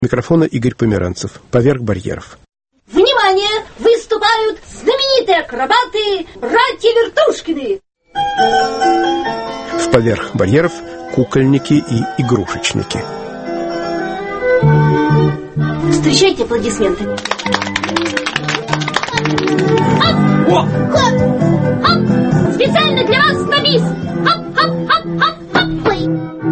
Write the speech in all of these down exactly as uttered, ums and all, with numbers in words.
Микрофона Игорь Померанцев. Поверх барьеров. Внимание! Выступают знаменитые акробаты братья Вертушкины. В поверх барьеров кукольники и игрушечники. Встречайте аплодисментами. Оп! О! Хоп! Оп! Специально для вас на бис! Хоп, хоп, хоп, хоп, хоп! Ой.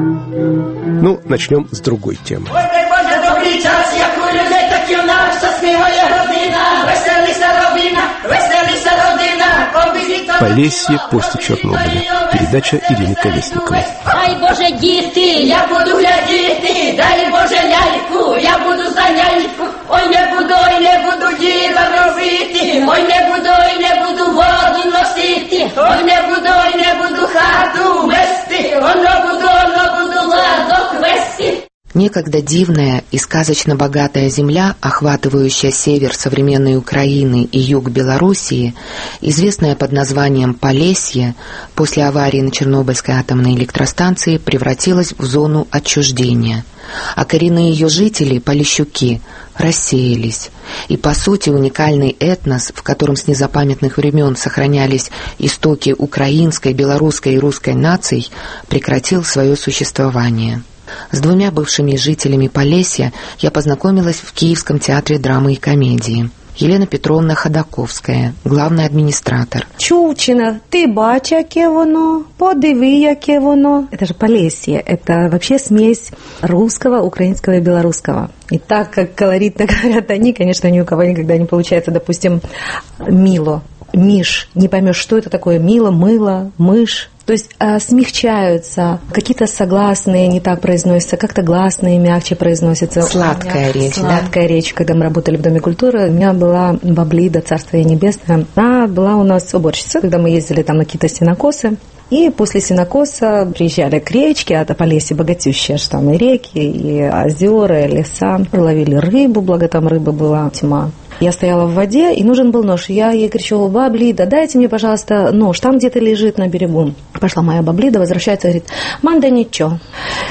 Ну, начнем с другой темы. Ой, дай Боже, добрий час, як у людей, так і в нас щаслива родина. Веселися, родина, веселися, родина. Полесье после Чернобыля. Передача Ирины Колесниковой. Дай Боже, діти, я буду глядіти, дай Боже ляльку, я буду за ляльку. Ой, не буду, ой, не буду діва робити. Ой, не буду, ой, не буду воду носити. Ой, не буду, ой, не буду хату вести. Ой, не буду, ой, не буду ладок вести. Некогда дивная и сказочно богатая земля, охватывающая север современной Украины и юг Белоруссии, известная под названием Полесье, после аварии на Чернобыльской атомной электростанции превратилась в зону отчуждения. А коренные ее жители, полещуки, рассеялись. И, по сути, уникальный этнос, в котором с незапамятных времен сохранялись истоки украинской, белорусской и русской наций, прекратил свое существование. С двумя бывшими жителями Полесья я познакомилась в Киевском театре драмы и комедии. Елена Петровна Ходаковская, главный администратор. Чувчина, ты бачиш, яке воно, подиви, яке воно. Это же Полесье, это вообще смесь русского, украинского и белорусского. И так, как колоритно говорят они, конечно, ни у кого никогда не получается, допустим, мило, миш. Не поймешь, что это такое мило, мыло, мышь. То есть э, смягчаются, какие-то согласные не так произносятся, как-то гласные мягче произносятся. Сладкая речь, Сладкая да? речь, когда мы работали в Доме культуры. У меня была Баблида, царство ей небесное. Она была у нас уборщица, когда мы ездили там на какие-то сенокосы. И после сенокоса приезжали к речке, а Полесье богатющие, что там и реки, и озера, и леса. Ловили рыбу, благо там рыба была тьма. Я стояла в воде, и нужен был нож. Я ей кричу: Баблида, дайте мне, пожалуйста, нож, там где-то лежит на берегу. Пошла моя Баблида, возвращается и говорит: манда ничего.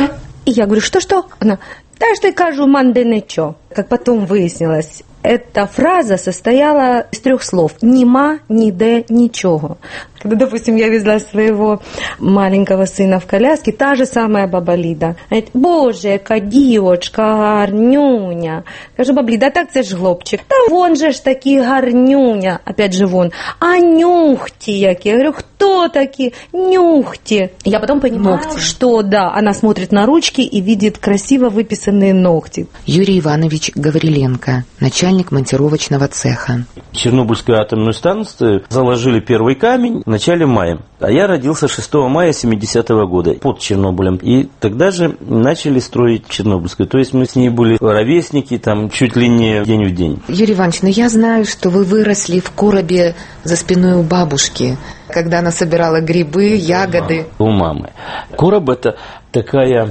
И я говорю: что-что? Она: да что я кажу, манда ничего. Как потом выяснилось, эта фраза состояла из трех слов: «Нима, ни де, ничего». Когда, допустим, я везла своего маленького сына в коляске, та же самая баба Лида говорит: «Боже, яка дівочка гарнюня». Кажу: Бабліда, так це ж хлопчик. Та вон же ж такий гарнюня. Опять же вон. А нюхти які? Я говорю: кто такие? Нюхти. Я потом понимаю, ногти. Что да, она смотрит на ручки и видит красиво выписанные ногти. Юрий Иванович Гавриленко, начальник монтировочного цеха. Чернобыльскую атомную станцию заложили первый камень в начале мая. А я родился шестого мая семидесятого года под Чернобылем. И тогда же начали строить Чернобыльскую. То есть мы с ней были ровесники, там чуть ли не день в день. Юрий Иванович, ну я знаю, что вы выросли в коробе за спиной у бабушки, когда она собирала грибы, ягоды. У мамы. Короб — это такая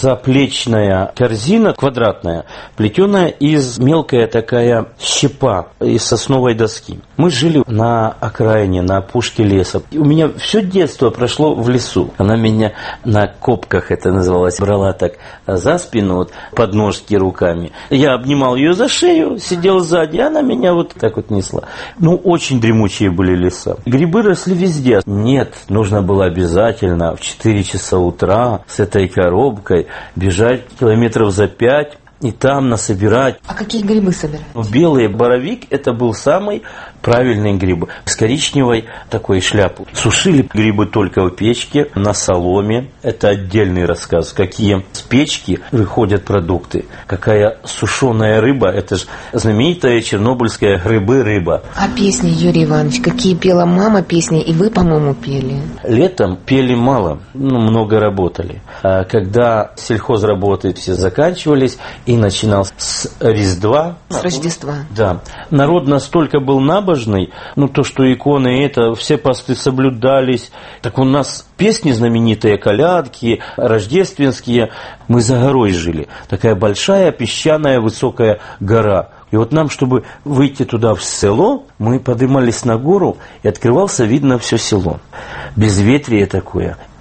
заплечная корзина квадратная, плетеная из мелкая такая щепа из сосновой доски. Мы жили на окраине, на опушке леса. И у меня все детство прошло в лесу. Она меня на копках, это называлось, брала так за спину, вот, подножки руками. Я обнимал ее за шею, сидел сзади, она меня вот так вот несла. Ну, очень дремучие были леса. Грибы росли везде. Нет, нужно было обязательно в четыре часа утра с этой коробкой бежать километров за пять и там насобирать. А какие грибы собирать? Белый боровик — это был самый правильный гриб. С коричневой такой шляпой. Сушили грибы только в печке, на соломе. Это отдельный рассказ. Какие с печки выходят продукты. Какая сушеная рыба. Это же знаменитая чернобыльская грибы-рыба. А песни, Юрий Иванович, какие пела мама песни, и вы, по-моему, пели? Летом пели мало, ну, много работали. А когда сельхозработы все заканчивались, и начинал с Різдва. С Рождества. Да. Народ настолько был набожный, ну то, что иконы, это, все посты соблюдались. Так у нас песни знаменитые, колядки, рождественские. Мы за горой жили. Такая большая песчаная высокая гора. И вот нам, чтобы выйти туда в село, мы поднимались на гору, и открывался вид на все село. Безветрие такое.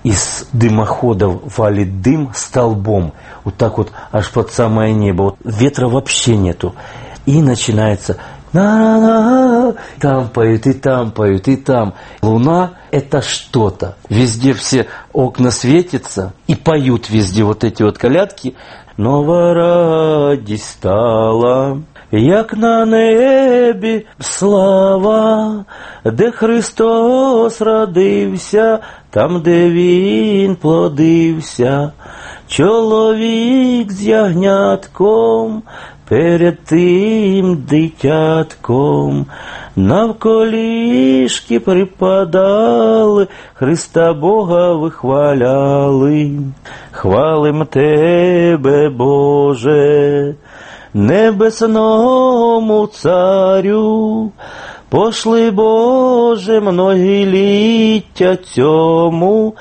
из дымоходов валит дым столбом, вот так вот аж под самое небо, вот ветра вообще нету. И начинается на-на-на, там поют, и там поют, и там. Луна – это что-то. Везде все окна светятся и поют везде вот эти вот колядки. Нова радість стала, як на небі слава, де Христос родився, там, де Він плодився. Чоловік з ягнятком, перед тим дитятком, навколішки припадали, Христа Бога вихваляли. Хвалим Тебе, Боже, небесному царю, пошли, Боже, многоліття цьому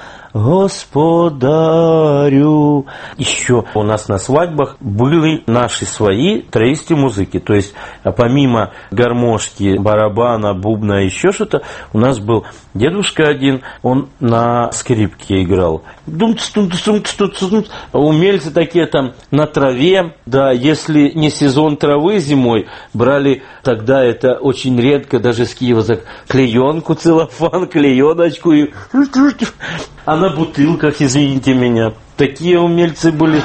Господарю. Еще у нас на свадьбах были наши свои троисти музыки. То есть помимо гармошки, барабана, бубна, еще что-то, у нас был дедушка один, он на скрипке играл. Умельцы такие там на траве. Да, если не сезон травы зимой, брали тогда это очень редко, даже с Киева, за клеенку, целлофан, клееночку. И... А на бутылках, извините меня, такие умельцы были.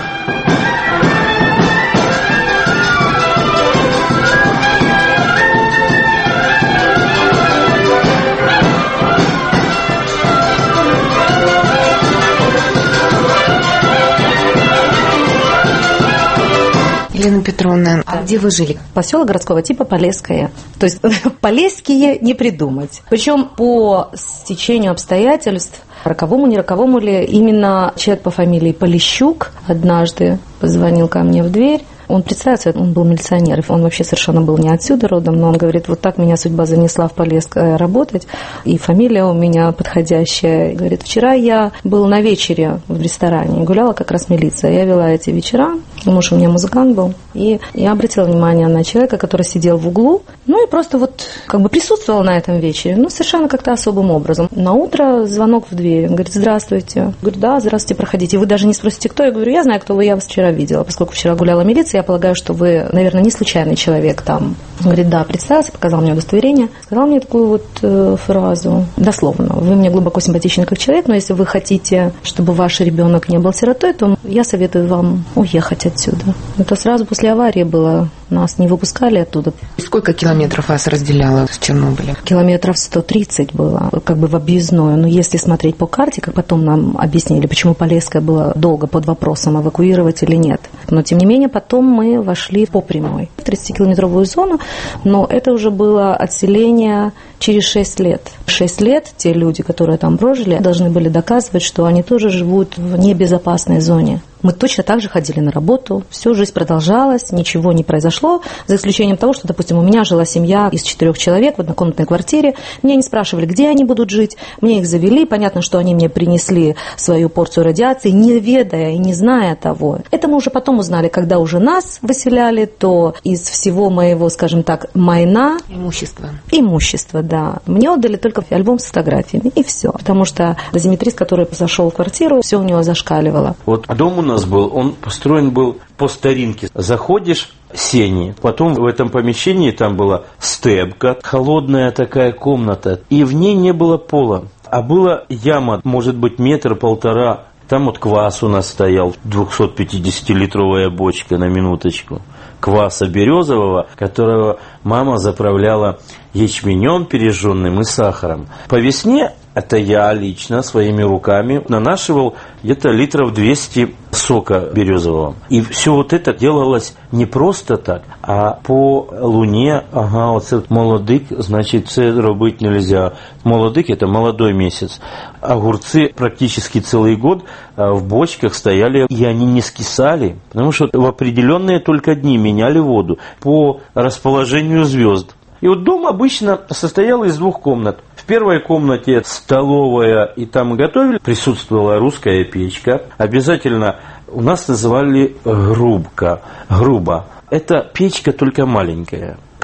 Елена Петровна, а где вы жили? Поселок городского типа Полесское. То есть Полесские не придумать. Причем по стечению обстоятельств, роковому, не роковому ли, именно человек по фамилии Полищук однажды позвонил ко мне в дверь. Он представился, он был милиционер, он вообще совершенно был не отсюда родом, но он говорит, вот так меня судьба занесла в Полесское работать, и фамилия у меня подходящая. Говорит, вчера я был на вечере в ресторане, гуляла как раз милиция, я вела эти вечера, муж у меня музыкант был, и я обратила внимание на человека, который сидел в углу, ну и просто вот как бы присутствовал на этом вечере, ну совершенно как-то особым образом. На утро звонок в дверь, он говорит, здравствуйте. Я говорю, да, здравствуйте, проходите. Вы даже не спросите, кто? Я говорю, я знаю, кто вы, я вас вчера видела, поскольку вчера гуляла милиция, я полагаю, что вы, наверное, не случайный человек там. Он говорит, да, представился, показал мне удостоверение, сказал мне такую вот э, фразу, дословно, вы мне глубоко симпатичны как человек, но если вы хотите, чтобы ваш ребенок не был сиротой, то я советую вам уехать отсюда. Это сразу после аварии было, нас не выпускали оттуда. Сколько километров вас разделяло с Чернобылем? Километров сто тридцать было, как бы в объездную, но если смотреть по карте, как потом нам объяснили, почему Полесское было долго под вопросом, эвакуировать или нет. Но, тем не менее, потом мы вошли по прямой в тридцатикилометровую зону, но это уже было отселение через шесть лет. шесть лет те люди, которые там прожили, должны были доказывать, что они тоже живут в небезопасной зоне. Мы точно так же ходили на работу, всю жизнь продолжалась, ничего не произошло, за исключением того, что, допустим, у меня жила семья из четырех человек в однокомнатной квартире, меня не спрашивали, где они будут жить, мне их завели, понятно, что они мне принесли свою порцию радиации, не ведая и не зная того. Это мы уже потом узнали, когда уже нас выселяли, то из всего моего, скажем так, майна... Имущество. Имущество, да. Мне отдали только альбом с фотографиями, и все. Потому что дозиметрист, который зашел в квартиру, все у него зашкаливало. Вот дом у нас был, он построен был по старинке. Заходишь, сени, потом в этом помещении там была степка, холодная такая комната, и в ней не было пола, а была яма, может быть, метр-полтора. Там вот квас у нас стоял, двухсотпятидесятилитровая бочка, на минуточку, кваса березового, которого мама заправляла ячменем пережженным и сахаром. По весне это я лично своими руками нанашивал где-то литров двести сока березового. И все вот это делалось не просто так, а по луне. Ага, оце молодик, значит, це робить нельзя. Молодик – это молодой месяц. Огурцы практически целый год в бочках стояли, и они не скисали, потому что в определенные только дни меняли воду по расположению звезд. И вот дом обычно состоял из двух комнат. В первой комнате столовая, и там готовили. Присутствовала русская печка. Обязательно у нас называли грубка, груба. Это печка только маленькая.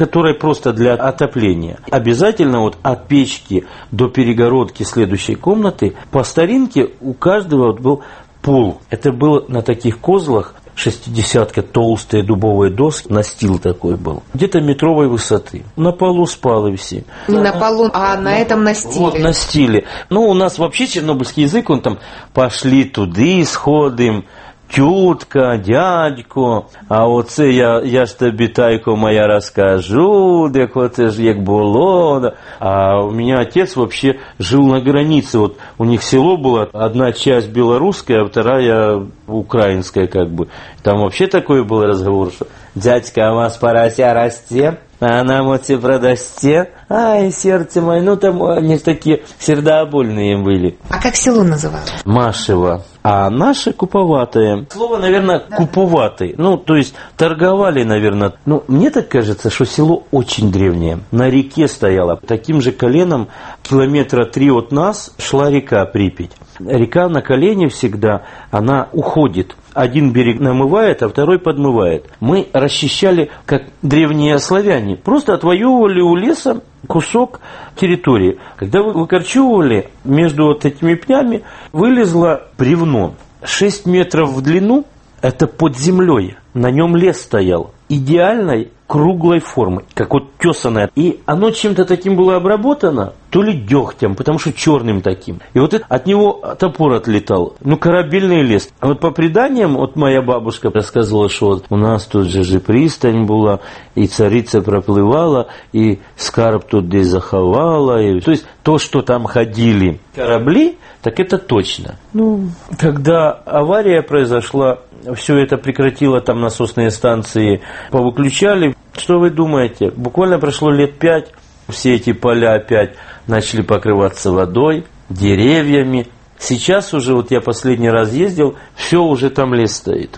которая просто для отопления. Обязательно вот от печки до перегородки следующей комнаты по старинке у каждого вот был пол. Это было на таких козлах, шестидесятка, толстые дубовые доски, настил такой был, где-то метровой высоты. На полу спали все. Не на полу, а на этом настиле. Вот, настиле. Ну, у нас вообще чернобыльский язык, он там «пошли туди, сходим», «тютка», «дядько», а оце я, я ж тобі, тайко моя, расскажу, так вот это ж як було. А у меня отец вообще жил на границе, вот у них село было, одна часть белорусская, а вторая украинская как бы. Там вообще такой был разговор, что «дядька, а у вас порося расте, а нам оце продасте». Ай, сердце мое, ну там они такие сердобольные были. А как село называлось? Машево. А наше куповатое. Слово, наверное, куповатый. Ну, то есть торговали, наверное. Ну, мне так кажется, что село очень древнее. На реке стояло. Таким же коленом километра три от нас шла река Припять. Река на колене всегда, она уходит. Один берег намывает, а второй подмывает. Мы расчищали, как древние славяне. Просто отвоевывали у леса кусок территории. Когда вы выкорчевывали, между вот этими пнями вылезло бревно. шесть метров в длину, это под землей. На нем лес стоял. Идеальной круглой формы, как вот тесаное. И оно чем-то таким было обработано, то ли дегтем, потому что черным таким. И вот это, от него топор отлетал. Ну, корабельный лес. А вот по преданиям, вот моя бабушка рассказывала, что вот у нас тут же, же пристань была, и царица проплывала, и скарб тут здесь заховала. И, то есть то, что там ходили корабли, так это точно. Ну, когда авария произошла, все это прекратило, там насосные станции повыключали. Что вы думаете? Буквально прошло лет пять, все эти поля опять начали покрываться водой, деревьями. Сейчас уже, вот я последний раз ездил, все уже там лес стоит.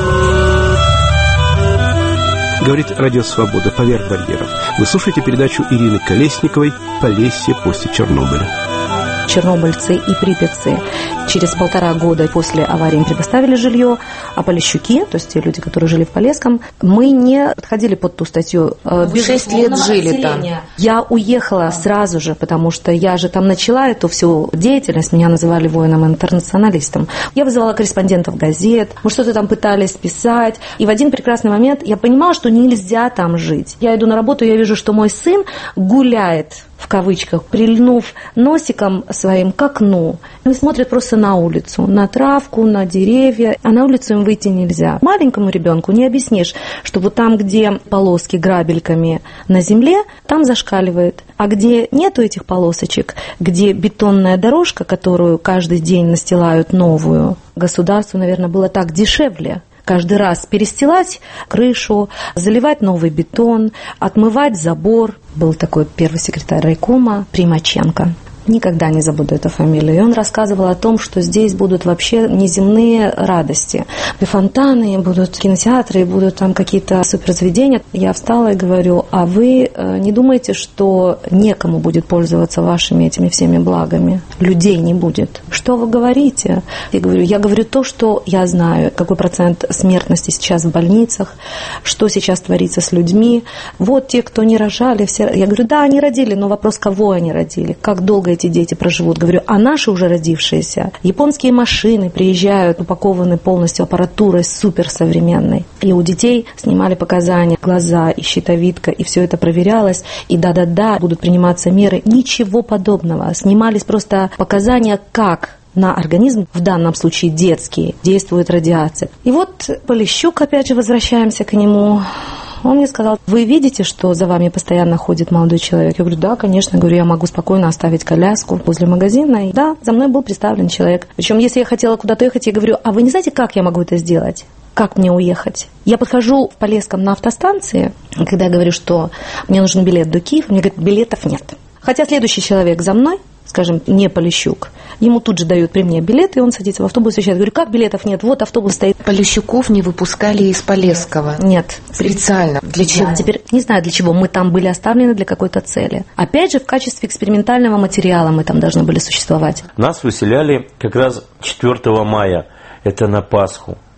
Говорит Радио Свобода, поверх барьеров. Вы слушаете передачу Ирины Колесниковой «Полесье после Чернобыля». Чернобыльцы и припятцы через полтора года после аварии им предоставили жилье, а полещуки, то есть те люди, которые жили в Полесском, мы не подходили под ту статью. Вы шесть лет жили там. Я уехала сразу же, потому что я же там начала эту всю деятельность, меня называли воином-интернационалистом. Я вызывала корреспондентов газет, мы что-то там пытались писать, и в один прекрасный момент я понимала, что нельзя там жить. Я иду на работу, я вижу, что мой сын гуляет, в кавычках, прильнув носиком своим к окну. Они смотрят просто на улицу, на травку, на деревья, а на улицу им выйти нельзя. Маленькому ребенку не объяснишь, что вот там, где полоски грабельками на земле, там зашкаливает. А где нету этих полосочек, где бетонная дорожка, которую каждый день настилают новую, государству, наверное, было так дешевле. Каждый раз перестилать крышу, заливать новый бетон, отмывать забор. Был такой первый секретарь райкома Примаченко. Никогда не забуду эту фамилию. И он рассказывал о том, что здесь будут вообще неземные радости. И фонтаны, будут кинотеатры, будут там какие-то суперзаведения. Я встала и говорю, а вы не думаете, что некому будет пользоваться вашими этими всеми благами? Людей не будет. Что вы говорите? Я говорю, я говорю то, что я знаю. Какой процент смертности сейчас в больницах, что сейчас творится с людьми. Вот те, кто не рожали, все. Я говорю, да, они родили, но вопрос, кого они родили, как долго эти дети проживут. Говорю, а наши уже родившиеся, японские машины приезжают, упакованы полностью аппаратурой суперсовременной. И у детей снимали показания, глаза и щитовидка, и все это проверялось. И да-да-да, будут приниматься меры. Ничего подобного. Снимались просто показания, как на организм, в данном случае детский, действует радиация. И вот Полещук, опять же, возвращаемся к нему. Он мне сказал, вы видите, что за вами постоянно ходит молодой человек? Я говорю, да, конечно. Говорю, я могу спокойно оставить коляску возле магазина. И да, за мной был представлен человек. Причем, если я хотела куда-то ехать, я говорю, а вы не знаете, как я могу это сделать? Как мне уехать? Я подхожу в Полесском на автостанции, когда я говорю, что мне нужен билет до Киева, мне говорят, билетов нет. Хотя следующий человек за мной, скажем, не Полещук, ему тут же дают при мне билет, и он садится в автобус и уезжает. Говорю, как билетов нет? Вот автобус стоит. Полещуков не выпускали из Полесского? Нет. Специально? Для чего? Да, теперь не знаю для чего. Мы там были оставлены для какой-то цели. Опять же, в качестве экспериментального материала мы там должны были существовать. Нас выселяли как раз четвёртого мая, это на Пасху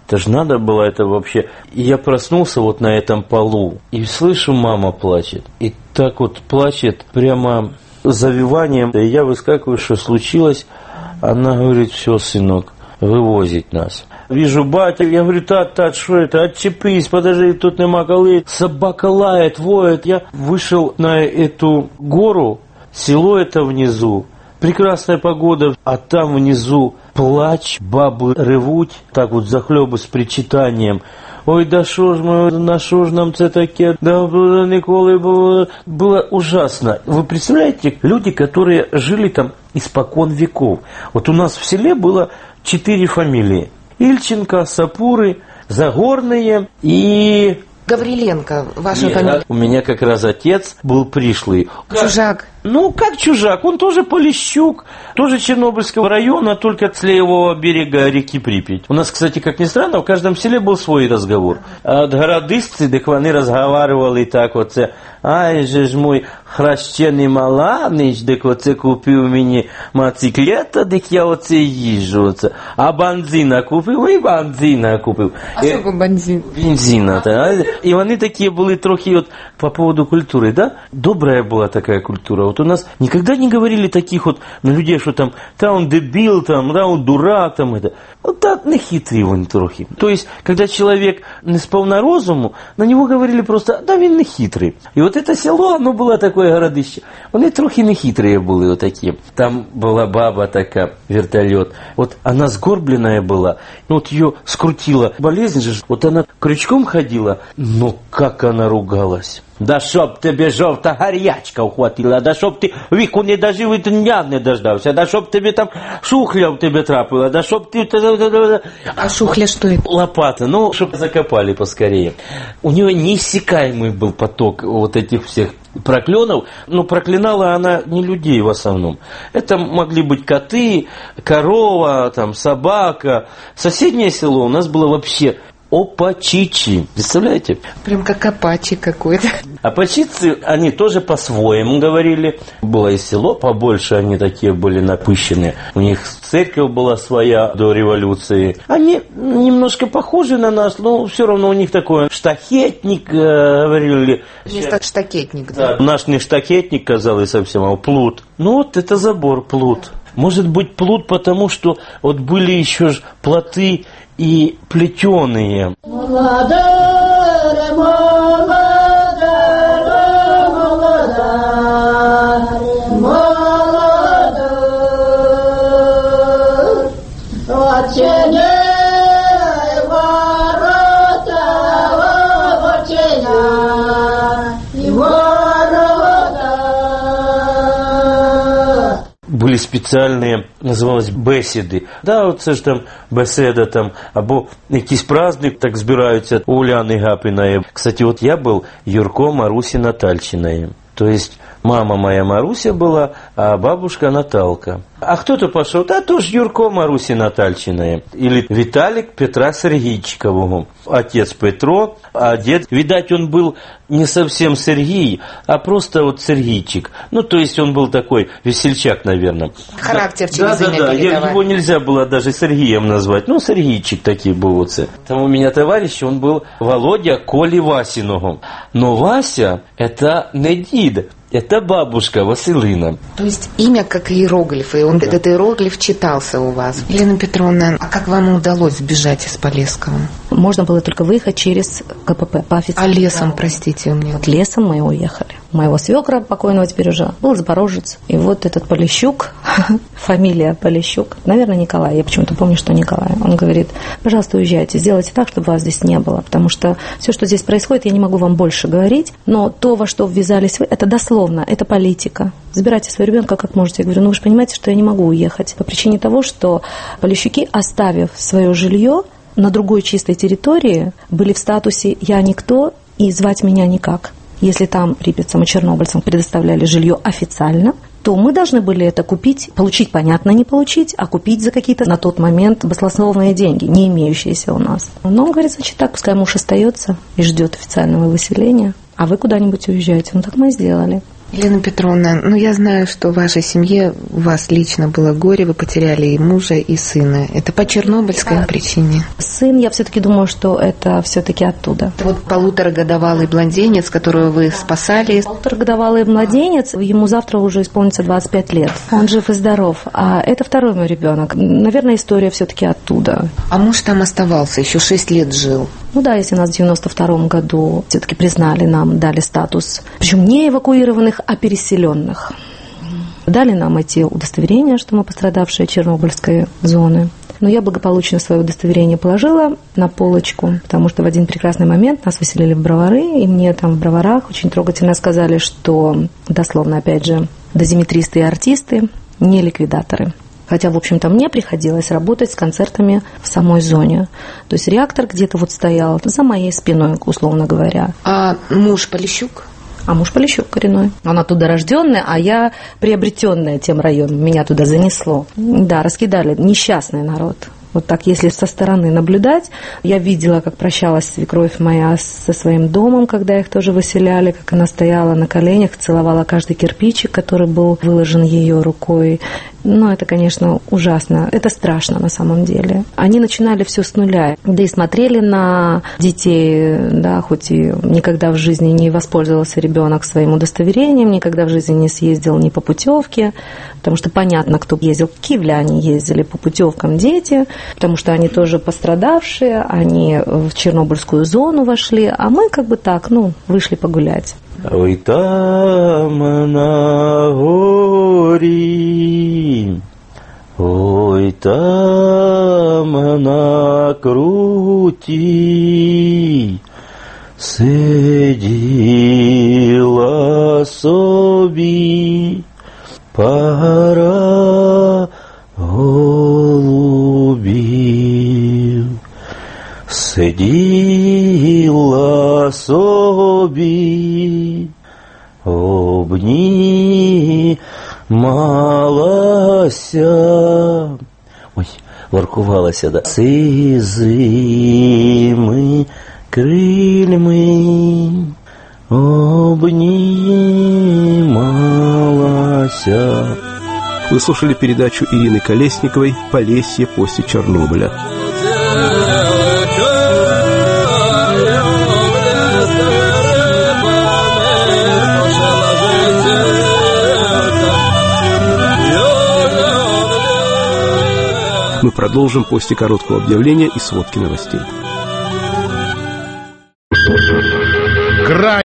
Это же надо было это вообще. И я проснулся вот на этом полу, и слышу, мама плачет. И так вот плачет прямо завиванием. И я выскакиваю, что случилось. Она говорит: все, сынок, вывозить нас. Вижу батю, я говорю: тат, тат, что это? Отчепись, подожди, тут нема коли. Собака лает, воет. Я вышел на эту гору, село это внизу. Прекрасная погода, а там внизу плач, бабы ревуть, так вот захлебы с причитанием. Ой, да шо ж мы, на шо ж нам це таке, да Николы было, было ужасно. Вы представляете, люди, которые жили там испокон веков. Вот у нас в селе было четыре фамилии: Ильченко, Сапуры, Загорные и... Гавриленко, ваша Нет, фамилия. у меня как раз отец был пришлый. Чужак. Ну, как чужак, он тоже Полищук, тоже Чернобыльского района, только с левого берега реки Припять. У нас, кстати, как ни странно, в каждом селе был свой разговор. А от городисцы, так они разговаривали так вот: ай же ж мой хрещений маланич, так оце купив мені мотоциклета, так я оце їжджу. Оце. А бензина купив, і бензина купив. А що таке бензин? Бензина. Та. І вони такі були трохи от по поводу культуры, да? Добрая была такая культура. Вот у нас никогда не говорили таких вот на людей, что там, та он дебил, там, да, он дурак, там, это. Вот так не хитрый он трохи. То есть, когда человек не сповна розуму, на него говорили просто: да, він не хитрый. И вот это село, оно было такое городище. Вони трохи не хитрые были вот такие. Там была баба такая, вертолет. Вот она сгорбленная была, вот ее скрутила болезнь же, вот она крючком ходила, но как она ругалась. Да щоб тебе жовта гарячка ухватила, да щоб ти віку не дожив і дня не дождався, да щоб тебе там шухля в тебе трапила, да щоб ти... А шухля что это? Лопата, ну, чтобы закопали поскорее. У нее неиссякаемый был поток вот этих всех проклёнов, но проклинала она не людей в основном. Это могли быть коты, корова, там, собака. Соседнее село у нас было вообще опачичи. Представляете? Прям как апачи какой-то. Апачицы, они тоже по-своему говорили. Было и село побольше, они такие были напыщенные. У них церковь была своя до революции. Они немножко похожи на нас, но все равно у них такой штахетник, говорили. Вместо штакетник, да. Да, наш не штакетник, казалось совсем, а плут. Ну вот это забор, плут. Может быть, плут, потому что вот были еще ж плоты и плетеные. Были специальные, називалось бесіди. Да, оце ж там беседа там, або якийсь праздник, так збираються у Уляни Гапиної. Кстати, вот я был Юрко Маруси Натальчиной. То есть мама моя Маруся была, а бабушка Наталка. А кто-то пошел, да, тоже Юрко Маруси Натальчиной. Или Виталик Петра Сергейчикового. Отец Петро, а дед, видать, он был не совсем Сергей, а просто вот Сергейчик. Ну, то есть он был такой весельчак, наверное. Характер да, через да, имя да, передавали. Его нельзя было даже Сергеем назвать. Ну, Сергейчик такие был вот. Там у меня товарищ, он был Володя Коли Васиного. Но Вася – это не дед. Это бабушка Василина. То есть имя как иероглифы, и он, да. Этот иероглиф читался у вас. Елена Петровна, а как вам удалось сбежать из Полесского? Можно было только выехать через КПП по официальному. А лесом, простите, у меня. Вот лесом мы уехали. Моего свекра, покойного теперь уже, был запорожец. И вот этот Полищук, фамилия Полищук, наверное, Николай, я почему-то помню, что Николай. Он говорит: пожалуйста, уезжайте, сделайте так, чтобы вас здесь не было, потому что все, что здесь происходит, я не могу вам больше говорить, но то, во что ввязались вы, это дословно, это политика. Забирайте своего ребенка как можете. Я говорю: ну вы же понимаете, что я не могу уехать по причине того, что Полищуки, оставив свое жилье на другой чистой территории, были в статусе «я никто» и звать меня никак. Если там припятцам и чернобыльцам предоставляли жилье официально, то мы должны были это купить, получить, понятно, не получить, а купить за какие-то на тот момент баснословные деньги, не имеющиеся у нас. Но он говорит: значит так, пускай муж остается и ждет официального выселения, а вы куда-нибудь уезжаете. Ну так мы и сделали. Елена Петровна, ну я знаю, что в вашей семье у вас лично было горе, вы потеряли и мужа, и сына. Это по чернобыльской да. причине? Сын, я все-таки думаю, что это все-таки оттуда. Вот полуторагодовалый младенец, которого вы спасали. Полуторагодовалый младенец, ему завтра уже исполнится двадцать пять лет. Он жив и здоров. А это второй мой ребенок. Наверное, история все-таки оттуда. А муж там оставался, еще шесть лет жил. Ну да, если нас в девяносто втором году все-таки признали нам, дали статус, причем не эвакуированных, а переселенных. Дали нам эти удостоверения, что мы пострадавшие Чернобыльской зоны. Но я благополучно свое удостоверение положила на полочку, потому что в один прекрасный момент нас выселили в Бровары, и мне там в Броварах очень трогательно сказали, что, дословно опять же, дозиметристы и артисты не ликвидаторы. Хотя, в общем-то, мне приходилось работать с концертами в самой зоне. То есть реактор где-то вот стоял за моей спиной, условно говоря. А муж Полищук? А муж Полищук коренной. Он оттуда рожденный, а я приобретенная тем районом. Меня туда занесло. Да, раскидали. Несчастный народ. Вот так, если со стороны наблюдать, я видела, как прощалась свекровь моя со своим домом, когда их тоже выселяли, как она стояла на коленях, целовала каждый кирпичик, который был выложен ее рукой. Но это, конечно, ужасно. Это страшно на самом деле. Они начинали все с нуля. Да и смотрели на детей, да, хоть и никогда в жизни не воспользовался ребенок своим удостоверением, никогда в жизни не съездил ни по путевке, потому что понятно, кто ездил. Киевляне ездили по путевкам дети, потому что они тоже пострадавшие, они в Чернобыльскую зону вошли, а мы как бы так, ну, вышли погулять. Ой, там на горе, ой, там на круті сиділа собі пара голубів. Сиділа собі, обнімалася, ой, воркувалася, да, сизими крильми, обнімалася. Вы слушали передачу Ирины Колесниковой «Полесье после Чернобыля». Мы продолжим после короткого объявления и сводки новостей.